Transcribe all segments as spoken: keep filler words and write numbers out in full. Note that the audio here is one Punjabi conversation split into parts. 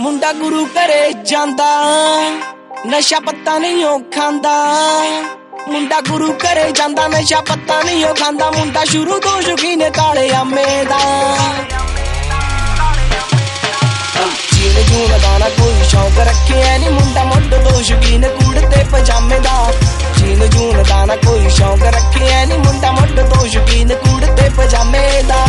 ਮੁੰਡਾ ਗੁਰੂ ਘਰੇ ਜਾਂਦਾ, ਨਸ਼ਾ ਪੱਤਾ ਨਹੀਂ ਉਹ ਖਾਂਦਾ। ਮੁੰਡਾ ਗੁਰੂ ਘਰੇ ਜਾਂਦਾ, ਨਸ਼ਾ ਪੱਤਾ ਨਹੀਂ ਉਹ ਖਾਂਦਾ। ਮੁੰਡਾ ਸ਼ੁਰੂ ਤੋਂ ਸ਼ੌਕੀਨ ਕਾਲੇ ਆਮੇ ਦਾ। ਜੀਨ ਜੂਨ ਦਾ ਨਾ ਕੋਈ ਸ਼ੌਕ ਰੱਖਿਆ ਨੀ, ਮੁੰਡਾ ਮੁੱਢ ਤੋਂ ਸ਼ੌਕੀਨ ਕੁੜਤੇ ਪਜਾਮੇ ਦਾ। ਜੀਨ ਜੂਨ ਦਾ ਨਾ ਕੋਈ ਸ਼ੌਕ ਰੱਖਿਆ ਨੀ, ਮੁੰਡਾ ਮੁੱਢ ਤੋਂ ਸ਼ੌਕੀਨ ਕੁੜਤੇ ਪਜਾਮੇ ਦਾ।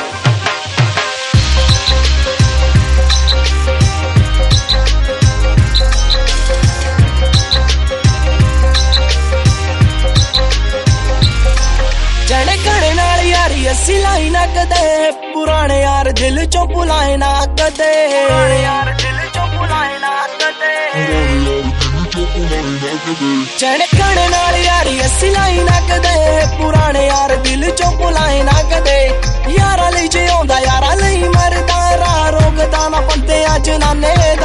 ਜਣੇ ਘੜੇ ਨਾਲ ਯਾਰੀ ਅਸੀਂ ਲਾਈ ਨਾ ਕਦੇ, ਪੁਰਾਣੇ ਯਾਰ ਦਿਲ ਚੋਂ ਭੁਲਾਏ ਨਾ ਕਦੇ। ਜਣੇ ਘੜੇ ਨਾਲ ਯਾਰੀ ਅਸੀਂ ਲਾਈ ਨਾ ਕਦੇ, ਪੁਰਾਣੇ ਯਾਰ ਦਿਲ ਚੋਂ ਭੁਲਾਏ ਨਾ ਕਦੇ। ਯਾਰਾਂ ਲਈ ਜਿਉਂਦਾ ਯਾਰਾਂ ਲਈ ਮਰਦਾ, ਰਾਹ ਰੋਕਦਾ ਨਾ ਬੰਦਿਆਂ ਜਨਾਨੇ ਦਾ।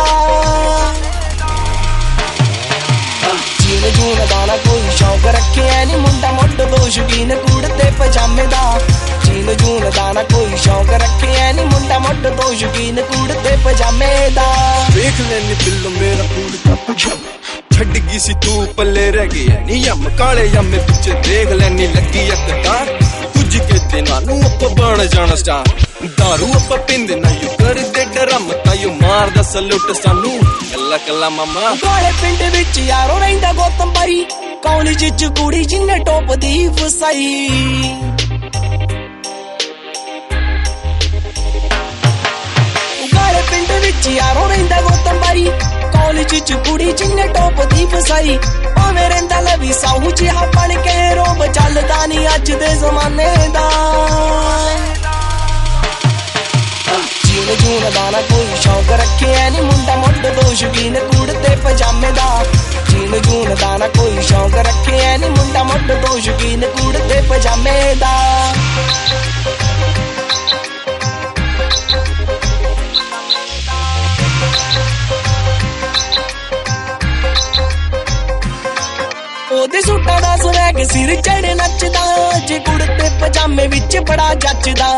ਜੀਨ ਜੂਨ ਦਾ ਨਾ ਕੋਈ ਸ਼ੌਕ ਰੱਖਿਆ ਨੀ, ਮੁੰਡਾ ਮੁੱਢ ਤੋਂ ਸ਼ੌਕੀਨ ਕੁੜਤੇ ਪਜਾਮੇ ਦਾ। ਜੀਨ ਜੂਨ ਦਾ ਨਾ ਕੋਈ ਸ਼ੌਕ ਰੱਖਿਆ ਨੀ, ਮੁੰਡਾ ਮੁੱਢ ਤੋਂ ਸ਼ੌਕੀਨ ਕੁੜਤੇ ਪਜਾਮੇ ਦਾ। ਵੇਖ ਲੈਨੀ ਬਿੱਲੋ ਮੇਰਾ ਕੁੜਤਾ ਪਜਾਮਾ, ਛੱਡ ਗਈ ਸੀ ਤੂੰ ਪੱਲੇ ਰਹਿ ਗਿਆ ਨੀ ਯਮ। ਕਾਲੇ ਯਮੇ ਪਿੱਛੇ ਦੇਖ ਲੈਨੀ ਲੱਗੀ ਅੱਕਤਾ, ਕੁਝ ਕੇ ਦਿਨਾਂ ਨੂੰ ਆਪਾਂ ਬਣ ਜਾਣਾ ਸਟਾਰ। ਦਾਰੂ ਆਪਾਂ ਪਿੰਦੇ ਨਾ ਯੂ ਕਰਦੇ ਡਰਮ, ਤਾਂ ਯੂ ਮਾਰਦਾ ਸਲੂਟ ਸਾਨੂੰ ਕੱਲਾ ਕੱਲਾ ਮਾਮਾ। ਕਾਲੇ ਪਿੰਡ ਵਿੱਚ ਯਾਰੋ ਰਹਿੰਦਾ ਗੌਤਮ ਬਾਈ, ਕਾਲਜ ਚ ਕੁੜੀ ਜਿੰਨੇ ਟੋਪ ਦੀ ਫਸਾਈ। ਕਾਲੇ ਪਿੰਡ ਵਿੱਚ ਯਾਰੋ ਰਹਿੰਦਾ ਗੌਤਮ ਬਾਈ, ਕਾਲਜ ਚ ਕੁੜੀ ਜਿੰਨੇ ਟੋਪ ਦੀ ਫਸਾਈ। ਭਾਵੇਂ ਰਹਿੰਦਾ ਲਵੀ ਸਾਹੂ ਜਿਹਾ ਬਣ ਕੇ, ਰੋਬ ਚੱਲਦਾ ਨੀ ਅੱਜ ਦੇ ਜ਼ਮਾਨੇ ਦਾ। ਜੀਨ ਜੂਨ ਦਾ ਨਾ ਕੋਈ ਸ਼ੌਕ ਰੱਖਿਆ ਨੀ, ਮੁੰਡਾ ਮੁੱਢ ਤੋਂ ਸ਼ੌਕੀਨ ਕੁੜਤੇ ਪਜਾਮੇ ਦਾ। ਜੀਨ ਜੂਨ ਦਾ ਨਾ ਕੋਈ ਸ਼ੌਕ ਰੱਖਿਆ ਨੀ, ਮੁੰਡਾ ਮੁੱਢ ਤੋਂ ਸ਼ੌਕੀਨ ਕੁੜਤੇ ਪਜਾਮੇ ਦਾ। ਉਹਦੇ ਸੂਟਾਂ ਦਾ ਸਵੈਗ ਸਿਰ ਚੜੇ ਨੱਚਦਾ, ਜੇ ਕੁੜਤੇ ਪਜਾਮੇ ਵਿੱਚ ਬੜਾ ਜੱਚਦਾ।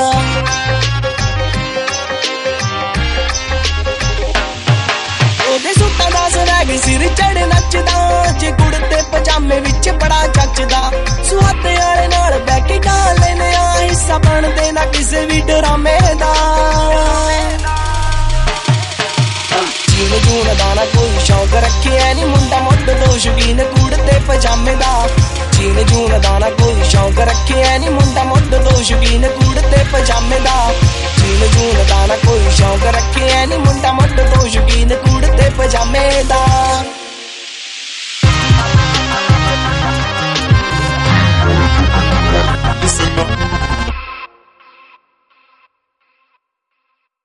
ਉਹਦੇ ਸੂਟਾਂ ਦਾ ਸਵੈਗ ਸਿਰ ਚੜੇ ਨੱਚਦਾ, ਜੇ ਕੁੜਤੇ ਪਜਾਮੇ ਵਿੱਚ ਬੜਾ ਜੱਚਦਾ। ਸੁਹਾਤੇ ਵਾਲੇ ਨਾਲ ਬਹਿ ਕੇ ਗਾ ਲੈਨੇ ਆ, ਹਿੱਸਾ ਬਣਦੇ ਨਾ ਕਿਸੇ ਵੀ ਡਰਾਮੇ ਦਾ। ਜੀਨ ਜੂਨ ਦਾ ਨਾ ਕੋਈ ਸ਼ੌਕ ਰੱਖਿਆ ਨੀ, ਮੁੰਡਾ ਮੁੱਢ ਤੋਂ ਸ਼ੌਕੀਨ ਕੁੜਤੇ ਪਜਾਮੇ ਦਾ। ਜੀਨ ਜੂਨ ਦਾ ਨਾ ਕੋਈ ਸ਼ੌਕ ਰੱਖਿਆ ਨੀ, ਮੁੰਡਾ ਮੁੱਢ ਤੋਂ ਸ਼ੌਕੀਨ ਕੁੜਤੇ ਪਜਾਮੇ ਦਾ।